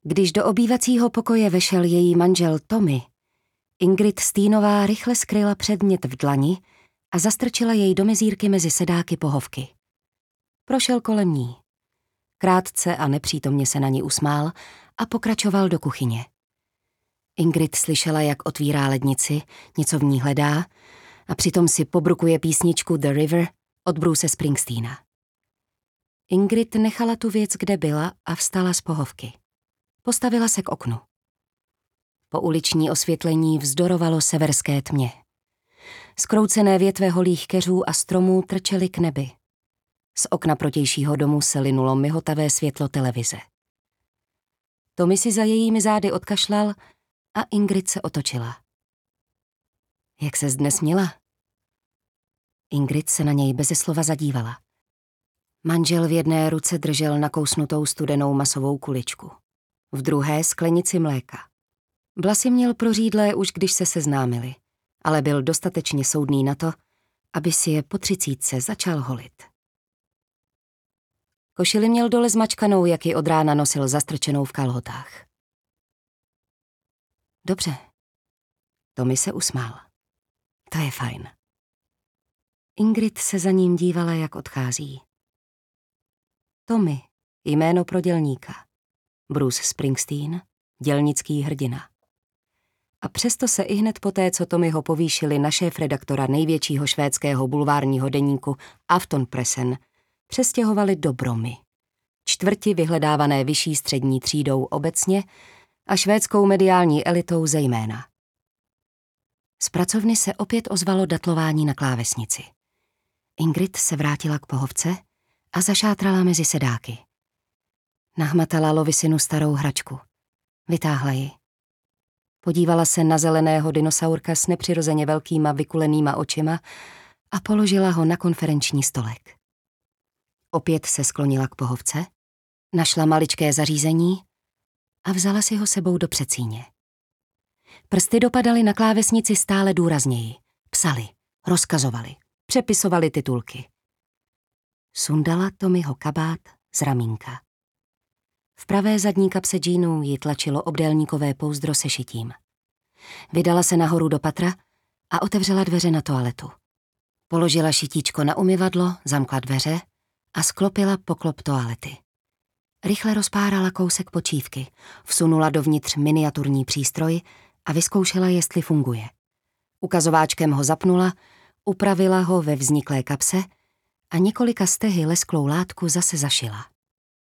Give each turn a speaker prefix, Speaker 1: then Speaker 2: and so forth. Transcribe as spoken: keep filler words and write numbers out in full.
Speaker 1: Když do obývacího pokoje vešel její manžel Tommy, Ingrid Steenová rychle skryla předmět v dlani a zastrčila jej do mezírky mezi sedáky pohovky. Prošel kolem ní. Krátce a nepřítomně se na ní usmál a pokračoval do kuchyně. Ingrid slyšela, jak otvírá lednici, něco v ní hledá a přitom si pobrukuje písničku The River od Bruce Springsteena. Ingrid nechala tu věc, kde byla, a vstala z pohovky. Postavila se k oknu. Po uliční osvětlení vzdorovalo severské tmě. Zkroucené větve holých keřů a stromů trčely k nebi. Z okna protějšího domu se linulo mihotavé světlo televize. Tommy si za jejími zády odkašlal a Ingrid se otočila. Jak ses dnes měla? Ingrid se na něj beze slova zadívala. Manžel v jedné ruce držel nakousnutou studenou masovou kuličku. V druhé sklenici mléka. Vlasy měl prořídlé už když se seznámili, ale byl dostatečně soudný na to, aby si je po třicítce začal holit. Košili měl dole zmačkanou, jak ji od rána nosil zastrčenou v kalhotách. Dobře. Tommy se usmál. To je fajn. Ingrid se za ním dívala, jak odchází. Tommy, jméno pro dělníka. Bruce Springsteen, dělnický hrdina. A přesto se ihned poté, co Tommyho povýšili na šéfredaktora největšího švédského bulvárního deníku Aftonpressen, přestěhovali do Bromy, čtvrti vyhledávané vyšší střední třídou obecně a švédskou mediální elitou zejména. Z pracovny se opět ozvalo datlování na klávesnici. Ingrid se vrátila k pohovce a zašátrala mezi sedáky. Nahmatala Lovisinu starou hračku. Vytáhla ji. Podívala se na zeleného dinosaurka s nepřirozeně velkýma vykulenýma očima a položila ho na konferenční stolek. Opět se sklonila k pohovce, našla maličké zařízení a vzala si ho sebou do předsíně. Prsty dopadaly na klávesnici stále důrazněji. Psali, rozkazovali, přepisovali titulky. Sundala Tommyho kabát z ramínka. V pravé zadní kapse džínů ji tlačilo obdélníkové pouzdro se šitím. Vydala se nahoru do patra a otevřela dveře na toaletu. Položila šitíčko na umyvadlo, zamkla dveře a sklopila poklop toalety. Rychle rozpárala kousek počívky, vsunula dovnitř miniaturní přístroj a vyzkoušela, jestli funguje. Ukazováčkem ho zapnula, upravila ho ve vzniklé kapse a několika stehy lesklou látku zase zašila.